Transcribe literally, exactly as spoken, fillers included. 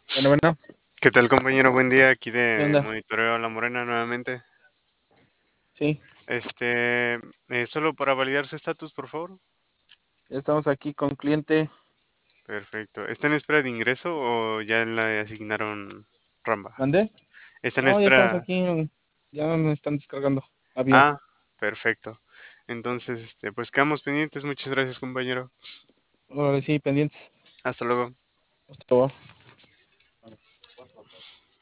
Bueno, bueno, ¿Qué tal, compañero? Buen día, aquí ¿qué de onda? Monitoreo La Morena nuevamente. Sí, Este, eh, solo para validar su estatus, por favor. ya estamos aquí con cliente. Perfecto. ¿Está en espera de ingreso o ya le asignaron Ramba? ¿Mandé? Está en No, ya estamos espera. aquí. mm, Ya me están descargando avión. Ah, perfecto. Entonces, este, pues quedamos pendientes. Muchas gracias, compañero. Ahora sí, pendientes. Hasta luego. Hasta luego.